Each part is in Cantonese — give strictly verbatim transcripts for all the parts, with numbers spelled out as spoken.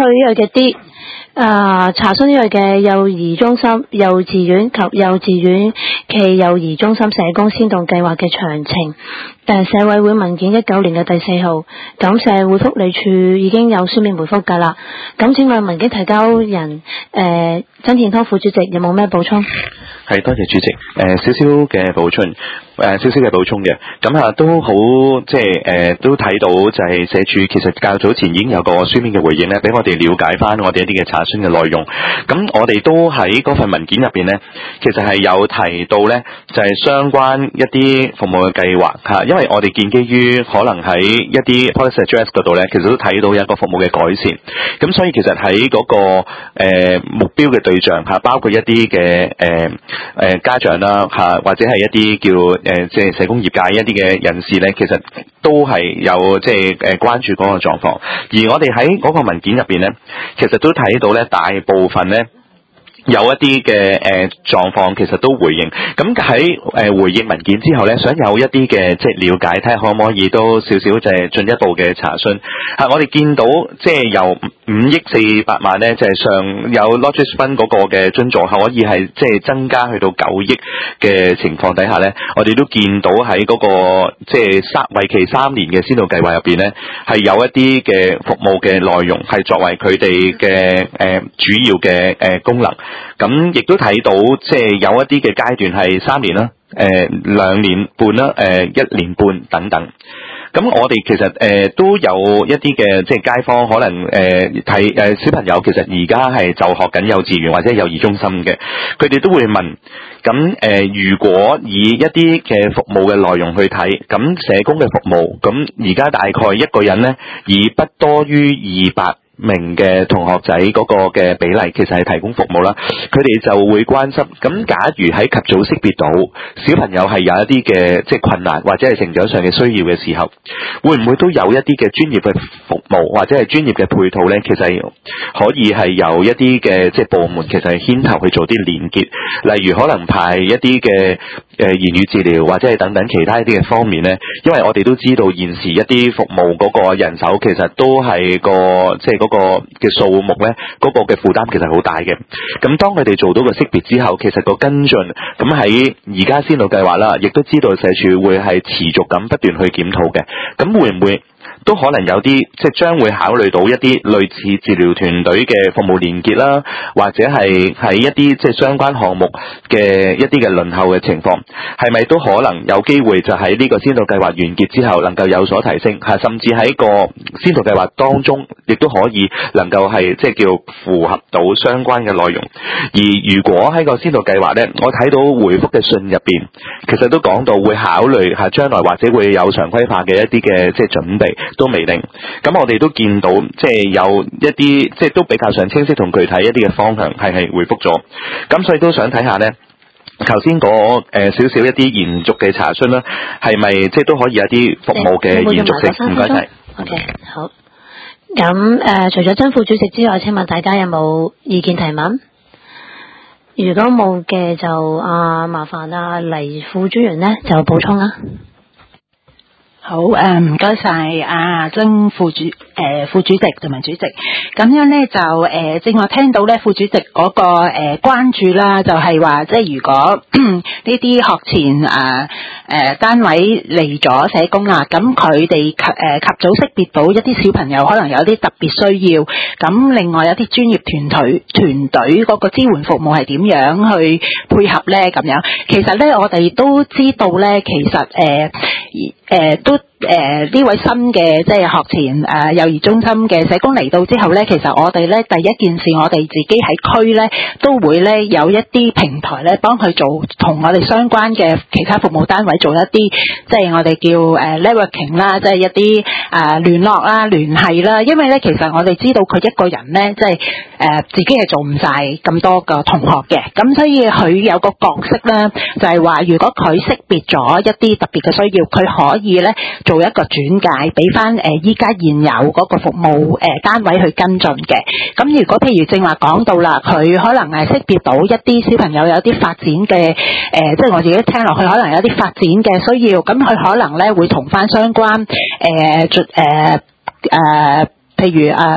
呢個嘅啲啊查詢呢個嘅幼兒中心、幼稚園及幼稚園暨幼兒中心社工先導計劃嘅詳情。誒社委會文件一九年嘅第四號，咁社會福利署已經有書面回覆㗎啦。咁請問文件提交人誒曾健滔副主席有冇咩補充？ 係，多謝主席。誒、呃、少少嘅補充，誒、呃、少少嘅補充嘅。咁啊都好，即係誒、呃、都睇到就係社署其實較早前已經有個書面嘅回應咧，俾我哋了解翻我哋一啲嘅查詢嘅內容。咁我哋都喺嗰份文件入邊咧，其實係有提到咧，就係、是、相關一啲服務嘅計劃嚇，因為我哋建基於可能喺一啲 policy address 嗰度咧，其實都睇到有一個服務嘅改善。咁所以其實喺嗰、那個、呃、目標嘅對象嚇，包括一啲嘅誒。呃誒、呃、家長啦嚇，或者係一啲叫誒即係社工業界一啲嘅人士咧，其實都係有即係誒關注嗰個狀況。而我哋喺嗰個文件入邊咧，其實都睇到咧，大部分咧有一啲嘅誒狀況，其實都回應。咁喺誒回應文件之後咧，想有一啲嘅即係了解，睇下可唔可以都少少就係進一步嘅查詢。係我哋見到即係由五億四百萬咧，就係、是、上有 Logistics Fund 嗰個嘅津助可以係即係增加去到九億嘅情況底下咧，我哋都見到喺嗰、那個即係三為期三年嘅先導計劃入邊咧，係有一啲嘅服務嘅內容係作為佢哋嘅誒主要嘅誒、呃、功能。咁亦都睇到即係有一啲嘅階段係三年啦，誒、呃、兩年半啦，誒、呃、一年半等等。咁我哋其實誒、呃、都有一啲嘅即係街坊可能誒睇誒小朋友其實而家係就學緊幼稚園或者幼兒中心嘅，佢哋都會問，咁誒、呃、如果以一啲嘅服務嘅內容去睇，咁社工嘅服務，咁而家大概一個人咧以不多於二百名嘅同學仔嗰個嘅比例，其實係提供服務啦。佢哋就會關心，咁假如喺及早識別到小朋友係有一啲嘅即係困難或者係成長上嘅需要嘅時候，會唔會都有一啲嘅專業嘅服務或者係專業嘅配套呢？其實可以係由一啲嘅即係部門其實係牽頭去做啲連結，例如可能派一啲嘅誒言語治療或者係等等其他一啲嘅方面呢。因為我哋都知道現時一啲服務嗰個人手其實都係個即係嗰個嘅數目呢，嗰個嘅負擔其實好大嘅。咁當佢哋做到個識別之後，其實個跟進咁喺而家先導計劃啦，亦都知道社署會係持續咁不斷去檢討嘅。咁會唔會都可能有啲即係將會考慮到一啲類似治療團隊嘅服務連結啦，或者係喺一啲即係相關項目嘅一啲嘅輪候嘅情況，係咪都可能有機會就喺呢個先導計劃完結之後能夠有所提升，係甚至喺個先導計劃當中亦都可以能夠係即係叫符合到相關嘅內容。而如果喺個先導計劃呢，我睇到回覆嘅信入邊，其實都講到會考慮係將來或者會有常規化嘅一啲嘅即係準備。都未定，咁我哋都見到即係有一啲即係都比較上清晰同具體一啲嘅方向係係回覆咗，咁所以都想睇下呢頭先嗰誒少少一啲延續嘅查詢啦，係咪即係都可以有一啲服務嘅延續性？唔該晒。 OK， 好。咁誒、呃，除咗曾副主席之外，請問大家有冇意見提問？如果冇嘅就啊，麻煩啊黎副專員呢就補充啦。 好誒，唔該晒啊曾副主誒、呃、副主席同埋主席，咁樣咧就誒、呃、正話聽到咧副主席嗰、那個誒、呃、關注啦，就係、是、話即係如果呢啲學前誒誒、呃、單位嚟咗社工啦，咁佢哋及誒及早識別到一啲小朋友可能有啲特別需要，咁另外有啲專業團隊團隊嗰個支援服務係點樣去配合咧？咁樣其實咧我哋都知道咧，其實誒誒、呃呃、都。誒呢、呃、位新嘅即係學前誒、呃、幼兒中心嘅社工嚟到之後咧，其實我哋咧第一件事，我哋自己喺區咧都會咧有一啲平台咧幫佢做同我哋相關嘅其他服務單位做一啲即係我哋叫誒、呃、networking 啦，即係一啲誒聯絡啦、聯繫啦。因為咧其實我哋知道佢一個人咧即係誒自己係做唔晒咁多個同學嘅，咁所以佢有個角色咧就係、是、話，如果佢識別咗一啲特別嘅需要，佢可以咧做一個轉介俾翻誒依家現有嗰個服務誒、呃、單位去跟進嘅。咁如果譬如正話講到啦，佢可能係識別到一啲小朋友有啲發展嘅誒、呃，即係我自己聽落去可能有啲發展嘅需要，咁佢可能咧會同翻相關誒誒誒，譬如誒。呃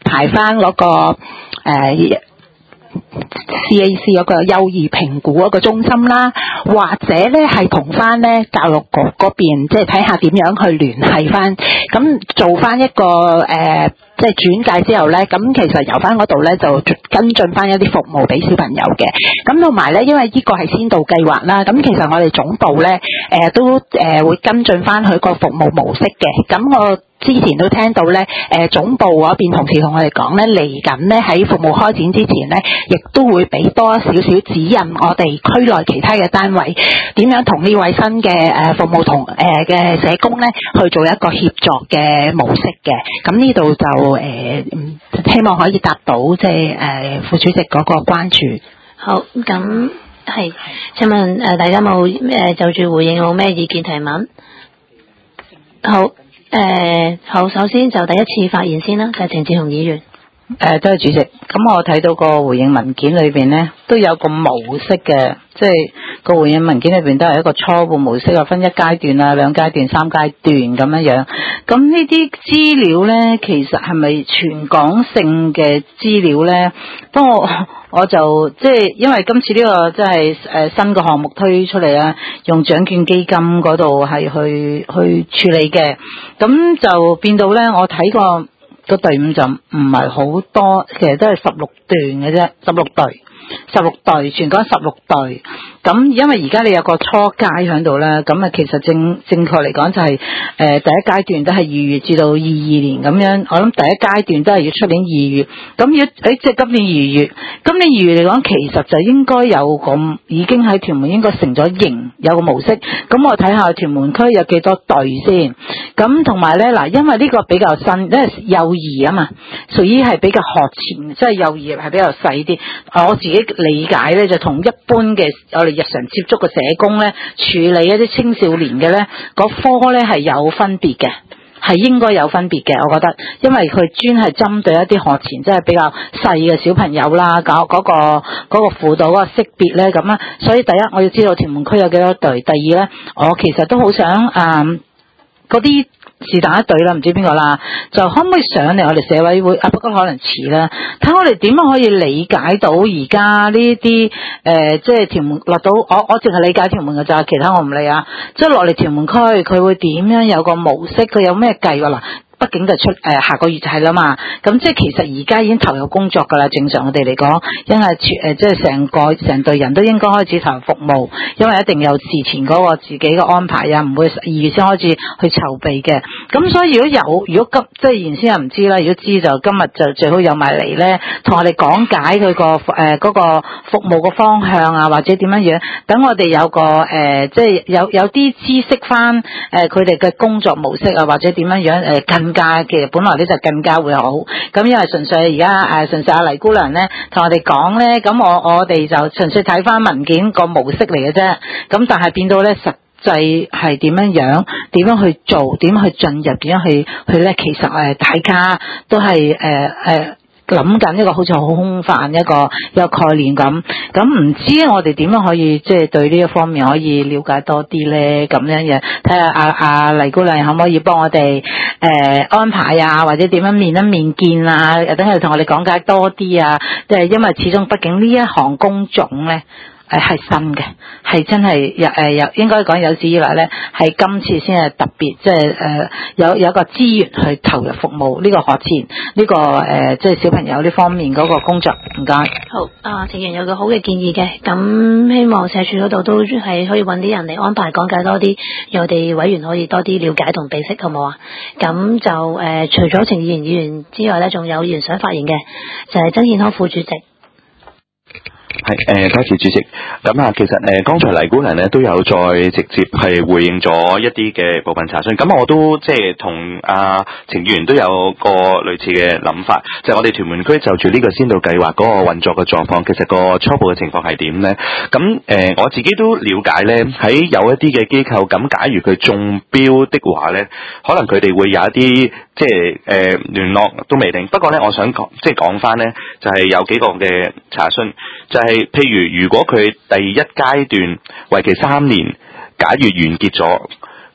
排翻嗰、那個誒。呃C A C 嗰個幼兒評估嗰個中心啦，或者咧係同翻咧教育局嗰邊，即係睇下點樣去聯繫翻，咁做翻一個誒、呃，即係轉介之後咧，咁其實由翻嗰度咧就跟進翻一啲服務俾小朋友嘅，咁同埋咧，因為呢個係先導計劃啦，咁其實我哋總部咧誒、呃、都誒、呃、會跟進翻佢個服務模式嘅，咁我之前都聽到咧，誒、呃、總部嗰邊同事同我哋講咧，嚟緊咧喺服務開展之前咧，亦都會俾多少少指引我哋區內其他嘅單位點樣同呢位新嘅誒服務同誒嘅社工咧去做一個協作嘅模式嘅。咁呢度就誒、呃、希望可以答到即係誒副主席嗰個關注。 好，咁係請問誒、呃、大家冇誒、呃、就住回應有冇咩意見提問？好。誒、呃，好，首先就第一次發言先啦，就係鄭志雄議員。 誒，多謝主席。咁我睇到個回應文件裏邊呢，都有個模式嘅，即係個回應文件裏邊都係一個初步模式啊，分一階段啊、兩階段、三階段咁樣樣。咁呢啲資料呢，其實係咪全港性嘅資料呢？當我我就即係因為今次呢個即係誒新嘅項目推出嚟啦，用獎券基金嗰度係去去處理嘅，咁就變到呢，我睇過個隊伍就唔係好多，其實都係十六段嘅啫，十六隊。十六隊，全港十六隊。咁因為而家你有個初階喺度啦，咁啊其實正正確嚟講就係、是、誒、呃、第一階段都係二月至到二二年咁樣，我諗第一階段都係要出年二月。咁要誒即係今年二月，今年二月嚟講，其實就應該有個已經喺屯門應該成咗型，有個模式。咁我睇下屯門區有幾多隊先。咁同埋咧嗱，因為呢個比較新，因為幼兒啊嘛，屬於係比較學前，即係幼兒係比較細啲。我自己理解咧，就同一般嘅我哋日常接觸嘅社工咧，處理一啲青少年嘅咧，嗰科咧係有分別嘅，係應該有分別嘅。我覺得，因為佢專係針對一啲學前，即係比較細嘅小朋友啦，搞嗰個嗰個輔導嗰個識別咧咁啊。所以第一我要知道屯門區有幾多隊，第二咧，我其實都好想誒嗰啲。嗯是但一隊啦，唔知邊個啦，就可唔可以上嚟我哋社委會啊？不過可能遲啦，睇我哋點樣可以理解到而家呢啲誒，即係屯門落到我我淨係理解屯門嘅咋，其他我唔理啊。即係落嚟屯門區，佢會點樣有個模式？佢有咩計劃嗱？畢竟就出誒、呃、下個月就係啦嘛，咁即係其實而家已經投入工作㗎啦。正常我哋嚟講，因為誒即係成個成隊人都應該開始投入服務，因為一定有事前嗰個自己嘅安排啊，唔會二月先開始去籌備嘅。咁所以如果有如果急即係原先又唔知啦，如果知就今日就最好有埋嚟咧，同我哋講解佢個誒嗰個服務嘅方向啊，或者點樣樣，等我哋有個誒、呃、即係有有啲知識翻誒佢哋嘅工作模式啊，或者點樣樣誒、呃、更加嘅，本來呢就更加會好。咁因為純粹而家誒純粹阿黎姑娘咧同我哋講咧，咁我我哋就純粹睇翻文件個模式嚟嘅啫。咁但係變到咧實際係點樣樣，點樣去做，點樣去進入，點樣去去咧，其實誒大家都係誒誒諗緊一個好似好空泛一個一個概念咁。咁唔知我哋點樣可以即係、就是、對呢一方面可以了解多啲咧？咁樣嘢睇下阿阿黎姑娘可唔可以幫我哋誒、呃、安排啊，或者點樣面一面見啊？等佢同我哋講解多啲啊！即係因為始終畢竟呢一行工種咧。誒係新嘅，係真係有誒有應該講有史以來咧，係今次先係特別，即係誒有有一個資源去投入服務呢、這個學前呢、這個誒即係小朋友呢方面嗰個工作。唔該。 好啊，程員有個好嘅建議嘅，咁希望社署嗰度都係可以揾啲人嚟安排講解多啲，讓我哋委員可以多啲了解同備識，好冇啊？咁就誒、呃、除咗程議員議員之外咧，仲有議員想發言嘅，就係、是、曾健康副主席。 係誒，多謝主席。咁啊，其實誒，剛才黎姑娘咧都有再直接係回應咗一啲嘅部分查詢。咁我都即係同阿程議員都有個類似嘅諗法，就係、是、我哋屯門區就住呢個先導計劃嗰個運作嘅狀況，其實個初步嘅情況係點咧？咁誒、呃，我自己都了解咧，喺有一啲嘅機構，咁假如佢中標的話咧，可能佢哋會有一啲即係誒聯絡都未定。不過咧，我想講即係講翻咧，就係、是、有幾個嘅查詢。就係、是、譬如，如果佢第一階段為期三年，假如完結咗，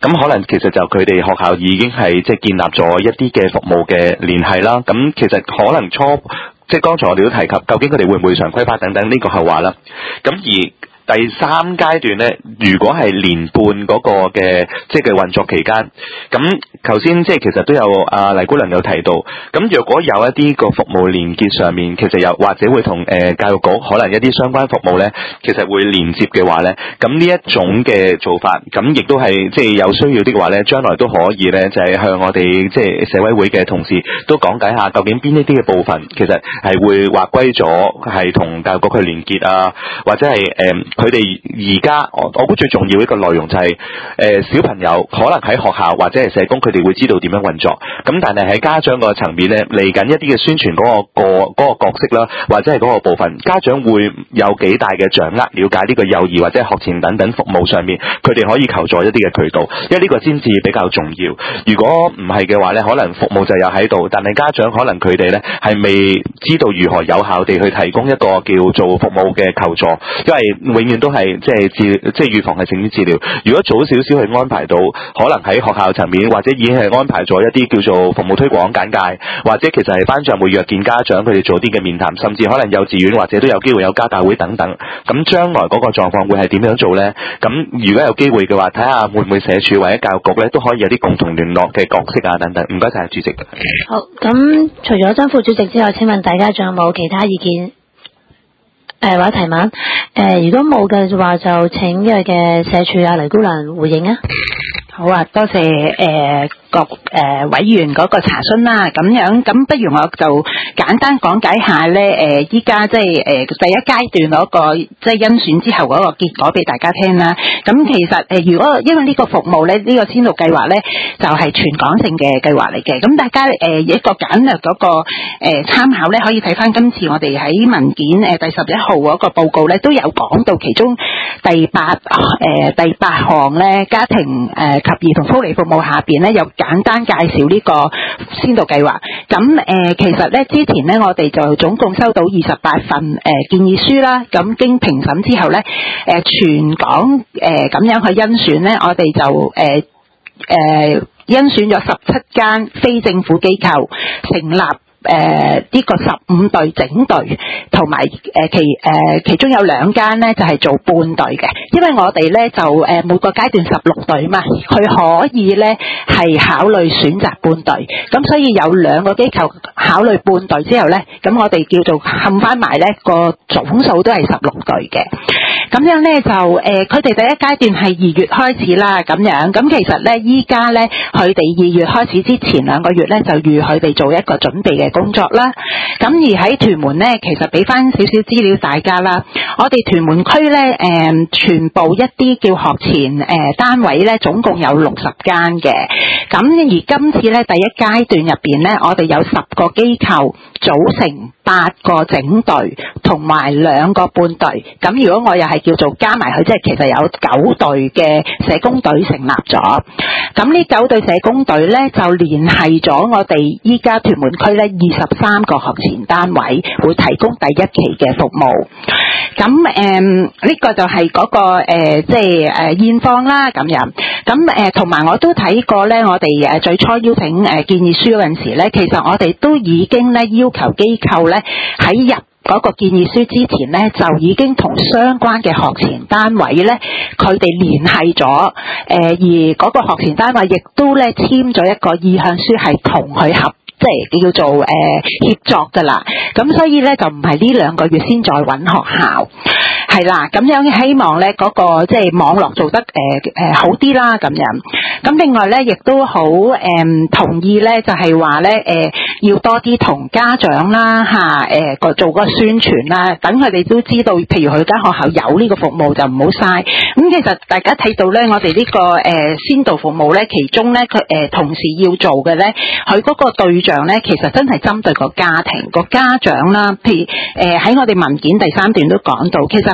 咁可能其實就佢哋學校已經係即係建立咗一啲嘅服務嘅聯繫啦。咁其實可能初即係剛才我哋都提及，究竟佢哋會唔會常規化等等呢個後話啦。咁而第三階段咧，如果係年半嗰個嘅即係嘅運作期間，咁頭先即係其實都有阿黎姑娘有提到，咁若果有一啲個服務連結上面，其實又或者會同誒、呃、教育局可能一啲相關服務咧，其實會連接嘅話咧，咁呢一種嘅做法，咁亦都係即係有需要的話咧，將來都可以咧，就係、是、向我哋即係社委會嘅同事都講解下，究竟邊一啲嘅部分其實係會劃歸咗係同教育局去連結啊，或者係誒。呃佢哋而家我我估最重要一個內容就係、是、誒、呃、小朋友可能喺學校或者係社工，佢哋會知道點樣運作。咁但係喺家長個層面咧，嚟緊一啲嘅宣傳嗰、那個個嗰、那個角色啦，或者係嗰個部分，家長會有幾大嘅掌握，了解呢個幼兒或者學前等等服務上面，佢哋可以求助一啲嘅渠道，因為呢個先至比較重要。如果唔係嘅話咧，可能服務就有喺度，但係家長可能佢哋咧係未知道如何有效地去提供一個叫做服務嘅求助，因為永遠都係即係治即係預防係勝於治療。如果早少少去安排到，可能喺學校層面或者已經係安排咗一啲叫做服務推廣簡介，或者其實係班長會約見家長，佢哋做啲嘅面談，甚至可能幼稚園或者都有機會有家大會等等。咁將來嗰個狀況會係點樣做呢？咁如果有機會嘅話，睇下會唔會社署或者教育局咧都可以有啲共同聯絡嘅角色啊等等。唔該晒主席。 好，咁除咗曾副主席之外，請問大家仲有冇其他意見？誒或者提問？誒、呃、如果冇嘅話，就請呢位嘅社署阿黎姑娘回應啊。 好啊，多謝誒、呃、各誒、呃、委員嗰個查詢啦。咁樣咁，不如我就簡單講解下咧。誒，依家即係誒第一階段嗰、那個即係甄選之後嗰個結果俾大家聽啦。咁其實誒、呃，如果因為呢個服務咧，呢、這個先導計劃咧就係、是、全港性嘅計劃嚟嘅。咁大家誒、呃、一個簡略嗰、那個誒、呃、參考咧，可以睇翻今次我哋喺文件誒、呃、第十一號嗰個報告咧，都有講到其中第八誒、呃、第八項咧家庭誒。呃及兒童福利服務下邊咧，有簡單介紹呢個先導計劃。咁誒、呃，其實咧之前咧，我哋就總共收到二十八份誒、呃、建議書啦。咁經評審之後咧，誒、呃、全港誒咁、呃、樣去甄選咧，我哋就誒誒。呃呃甄選咗十七間非政府機構成立。誒、呃、呢、這個十五隊整隊，同埋誒其誒、呃、其中有兩間咧就係、是、做半隊嘅，因為我哋咧就誒、呃、每個階段十六隊嘛，佢可以咧係考慮選擇半隊，咁所以有兩個機構考慮半隊之後咧，咁我哋叫做冚翻埋咧個總數都係十六隊嘅。咁樣咧就誒，佢、呃、哋第一階段係二月開始啦，咁樣咁其實咧依家咧佢哋二月開始之前兩個月咧就預佢哋做一個準備嘅工作啦。咁而喺屯門咧，其實俾翻少少資料大家啦。我哋屯門區咧誒，全部一啲叫學前誒、呃、單位咧，總共有六十間嘅。咁而今次咧第一階段入邊咧，我哋有十個機構組成八個整隊，同埋兩個半隊。咁如果我又係叫做加埋佢，即係其實有九隊嘅社工隊成立咗。咁呢九隊社工隊咧就聯繫咗我哋依家屯門區咧二十三個學前單位，會提供第一期嘅服務。咁誒呢個就係嗰、那個誒即係誒現況啦咁樣。咁誒同埋我都睇過咧，我哋誒最初邀請誒、呃、建議書嗰陣時咧，其實我哋都已經咧要求機構咧喺入嗰個建議書之前咧，就已經同相關嘅學前單位咧，佢哋聯繫咗，誒、呃、而嗰個學前單位亦都咧簽咗一個意向書，係同佢合。即係叫做誒、呃、協作㗎啦，咁所以咧就唔係呢兩個月先再揾學校，係啦，咁樣希望咧嗰、那個即係網絡做得誒誒、呃呃、好啲啦咁樣。咁另外咧亦都好誒、呃、同意咧，就係話咧誒要多啲同家長啦嚇誒個做個宣傳啦，等佢哋都知道，譬如佢間學校有呢個服務就唔好嘥。咁其實大家睇到咧，我哋呢、這個誒、呃、先導服務咧，其中咧佢誒同時要做嘅咧，佢嗰個對象咧，其實真係針對個家庭個家長啦。譬如誒喺、呃、我哋文件第三段都講到，其實佢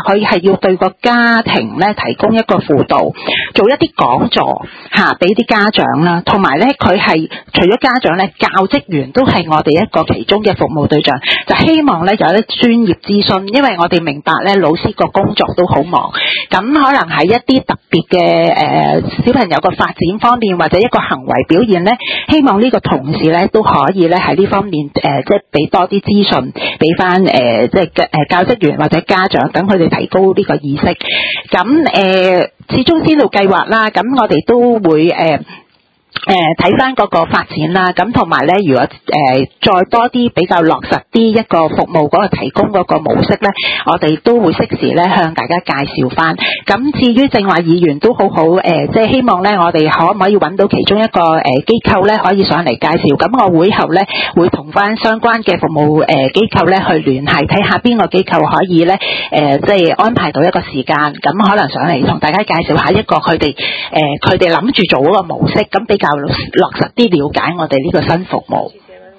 佢係要對個家庭咧提供一個輔導，做一啲講座嚇俾啲家長啦，同埋咧佢係除咗家長咧，教職員都係我哋一個其中嘅服務對象，就希望咧有啲專業諮詢，因為我哋明白咧老師個工作都好忙，咁可能喺一啲特別嘅誒、呃、小朋友個發展方面或者一個行為表現咧，希望呢個同事咧都可以咧喺呢方面誒、呃、即係俾多啲資訊俾翻誒即係誒教職員或者家長，等佢哋提高呢個意識。咁誒、呃、始終先導計劃啦，咁我哋都會誒。呃誒睇翻嗰個發展啦，咁同埋咧，如果誒、呃、再多啲比較落實啲一,一個服務嗰個提供嗰個模式咧，我哋都會適時咧向大家介紹翻。咁至於正話議員都好好誒、呃，即係希望咧，我哋可唔可以揾到其中一個誒、呃、機構咧，可以上嚟介紹。咁我會後咧會同翻相關嘅服務誒、呃、機構咧去聯繫，睇下邊個機構可以咧誒、呃，即係安排到一個時間，咁可能上嚟同大家介紹下一個佢哋誒佢哋諗住做嗰個模式，咁比較落實啲了解我哋呢個新服務。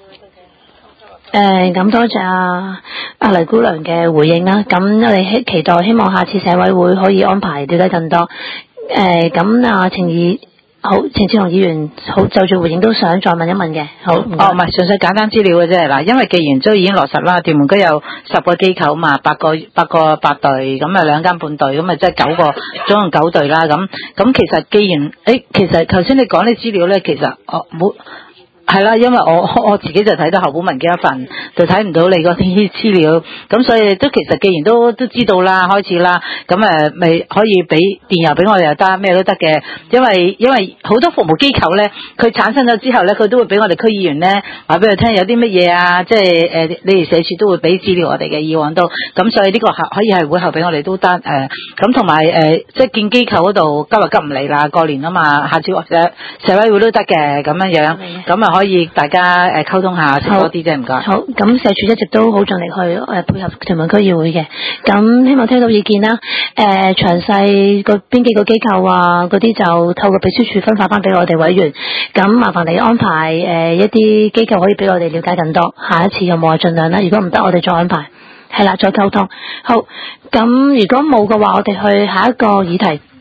誒，咁多謝阿阿黎姑娘嘅回應啦。咁我哋希期待，希望下次社委會可以安排了解更多。誒，咁啊，程議好，程志雄議員好，就住回應都想再問一問嘅。好，唔該。 哦，唔係，純粹簡單資料嘅啫。嗱，因為既然都已經落實啦，屯門區有十個機構嘛，八個八個八隊，咁啊兩間半隊，咁啊即係九個，總共九隊啦。咁咁其實既然，誒，其實頭先你講啲資料咧，其實我冇。係啦，因為我我自己就睇到校本文件一份，就睇唔到你嗰啲資料，咁所以都其實既然都都知道啦，開始啦，咁誒咪可以俾電郵俾我哋又得，咩都得嘅，因為因為好多服務機構咧，佢產生咗之後咧，佢都會俾我哋區議員咧話俾佢聽有啲乜嘢啊，即係誒你哋社署都會俾資料我哋嘅，以往都，咁所以呢個可以係會後俾我哋都得誒，咁同埋誒即係見機構嗰度急就急唔嚟啦，過年啊嘛，下次或者社委會都得嘅咁樣樣，咁啊。可以大家誒溝通下多啲啫，唔該。 好，咁社署一直都好盡力去誒配合屯門區議會嘅，咁希望聽到意見啦。誒、呃，詳細個邊幾個機構啊，嗰啲就透過秘書處分發翻俾我哋委員。咁麻煩你安排誒、呃、一啲機構可以俾我哋了解更多。下一次有冇啊？盡量啦。如果唔得，我哋再安排。係啦，再溝通。好，咁如果冇嘅話，我哋去下一個議題。